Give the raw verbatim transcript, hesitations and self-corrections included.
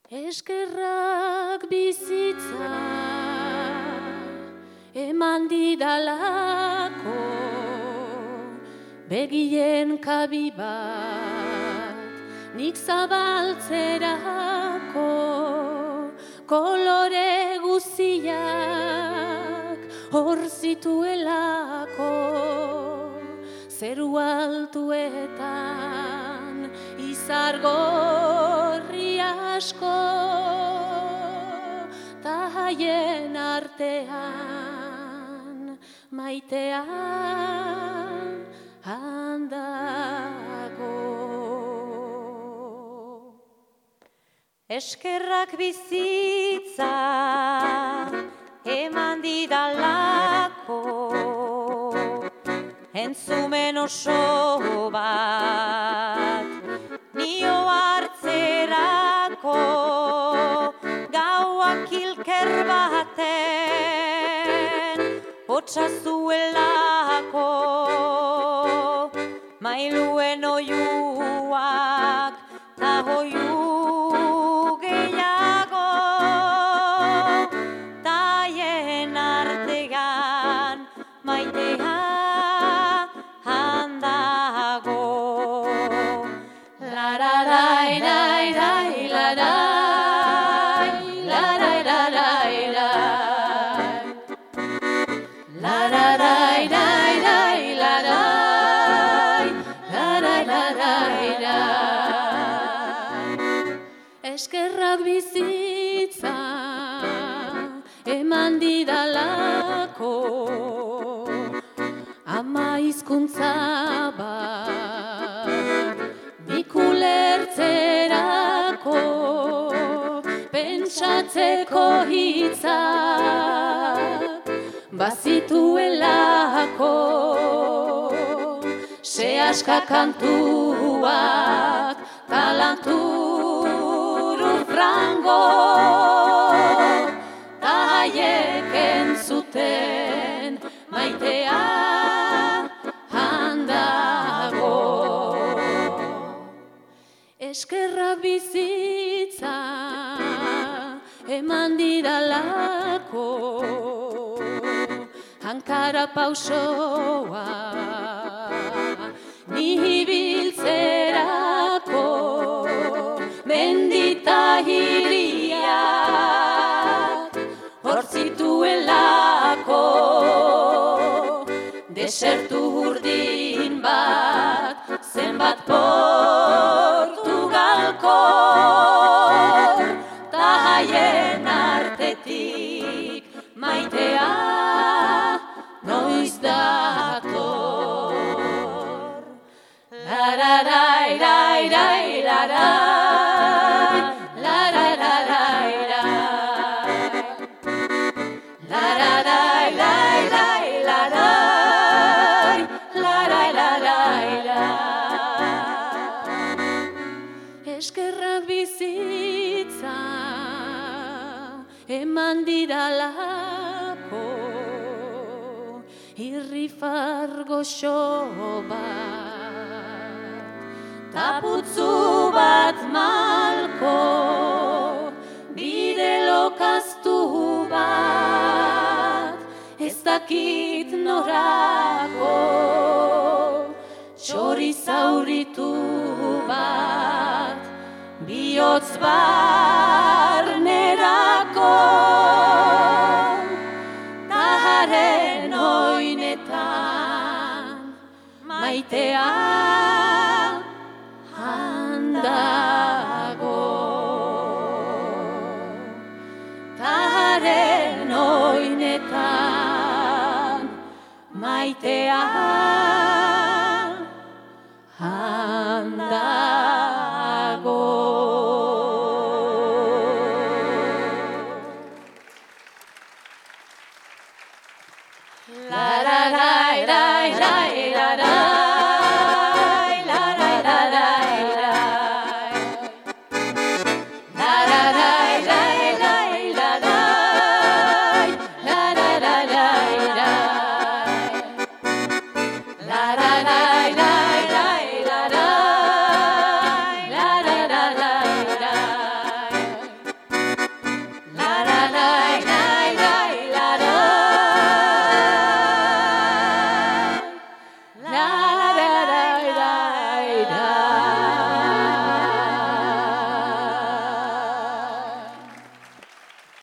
Eskerrak bizitza eman didalako, begien kabi bat nik zabaltzerako, kolore guziak hor zituelako, zeru altuetan izargorri asko, ta haien artean maitea handago. Eskerrak bizitza eman didalako, entzumen oso bat nio hartzerako, gauak ilker baten hotsa zuelako, mailuen oiuak ta oiu gehiago, taien artean maitea handago. Lararai, rai, rai, larai, larai, larai, rai. Lararai, rai, rai, larai, larai, larai, rai. Eskerrak bizitza eman didalako, ama hizkuntza bat nik ulertzerako, pentsatzeko hitzak bazituelako, sehaska kantuak talanturu frango, ta haiek entzuten maitea handago. Eskerrak bizitza eman didalako, hankara pausoa ni biltzerako, mendita hiriak hor zituelako, desertu urdin bat zenbat Portugalko, ta haien artetik maitea noiz dator. Lararai, rai, rai, larai, larai, larai, rai. Lararai, rai, rai, larai, larai, larai, rai. Eskerrak bizitza eman didalako, irrifar goxo bat, taputzu bat malko, bide lokaztu bat, ez dakit norako, txori zauritu bat, bihotz bat,